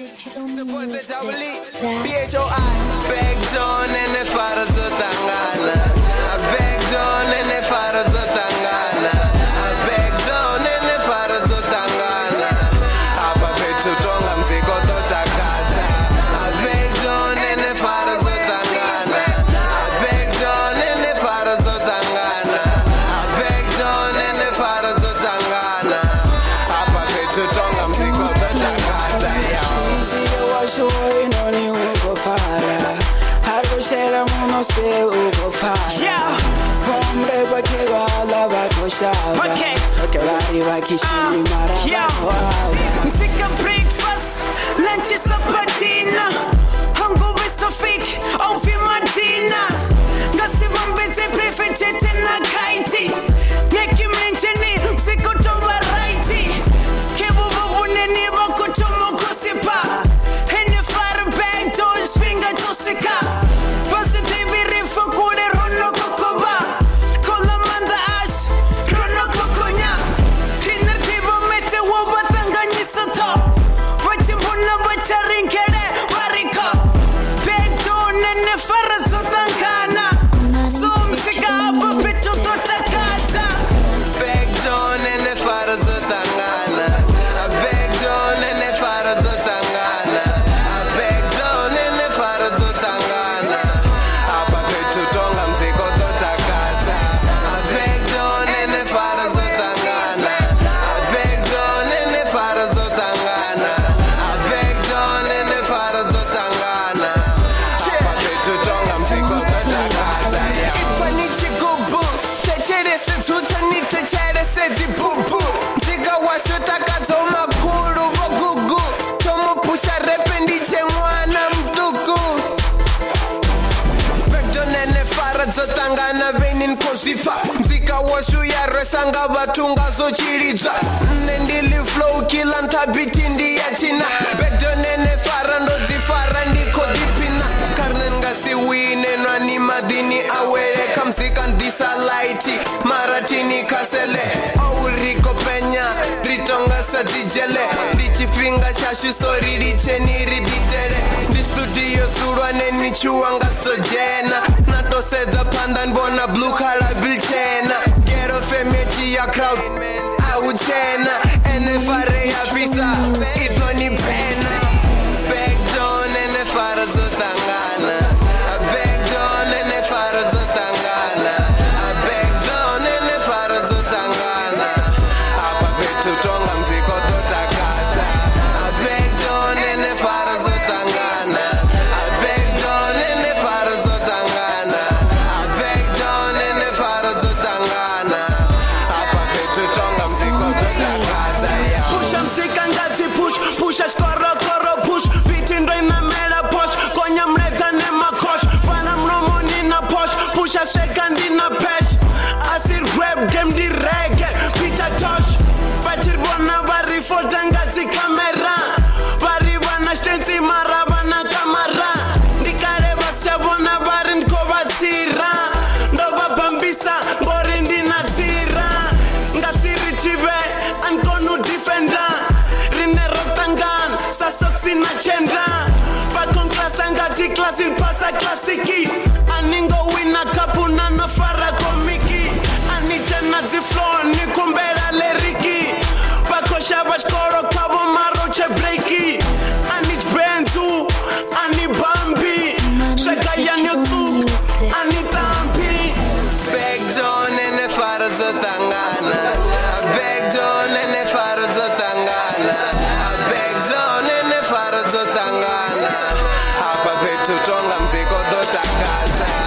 The boys at double E, BHOI. Bags on and the fathers of Tangana. Bags on and the fathers of Tangana. Bags on and the fathers of Tangana. Apa petu tonga mziko totakata. Bags on and the fathers of Tangana. Bags on and the fathers of Tangana. Bags on and the fathers of Tangana. Apa petu tonga mziko totakata. Sure, no ni uko fara. Haro shera muno se uko fara. Yeah. Hombre bakeba la bakosha. Okay. Okebari bakishini mara. Yeah. Mfika breakfast, lunch is supper, dinner. Hango with Sofik, ofi madina. Ngasi bambeze prefete tena kaiti. Neki mencheni, msiko to variety. Kebo babune ni bako tomo kosipa. Mzika washu ya resanga batunga zo chiriza Nendili flow kila ntabiti ndi ya china Bedo nene fara ndo zifara ndiko dipina Karnen ngasi wine nwa ni madini awele Kamzika ndisa laiti maratini kasele Auriko penya ritonga sa dijele Dichipinga shashu sori richeni riditere Di studio surwa neni chuanga sojena Natoseza pandan bona blue collar bilchena Get off emechi ya crowd Auchena Enefare ya pisa Itoni pena Beg John enefara zotangana Beg John enefara zotangana Beg John enefara zotangana Apa petu tonga mziko totakata Beg John enefara zotangana Beg John enefara zotangana Beg John enefara zotangana Apa petu tonga mziko totakata Pusha mzika ngazi push, pusha skoro koro push. Biti ndo imemela posh, konya mleta nema kosh. Fana mromo nina posh, pusha sheka ndina pesh. Asir rap game di reggae, Peter Tosh. Bachir bona bari fota ngazi kamera. Bari bana shtenzi mara bana kamera. Nikare basya bona bari nko bazira. Ndo babambisa, ngori ndina zira. Ngasiri tibe, ankonu defender. Rine rotangan, sa soksi na chenda. Bakon klasa ngazi klasin pasa klasiki. Aningo wina kapuna na fara komiki. Anichena zi floor ni kumbera leriki. Bakosha bashkoro kabo maro che breaki. Anich benzu, ani bambi. Shaka yanyotuk, ani tampi. Beg John enefara zotangana Beg John enefara zotangana Beg John enefara zotangana Apa petu tonga mziko dotakata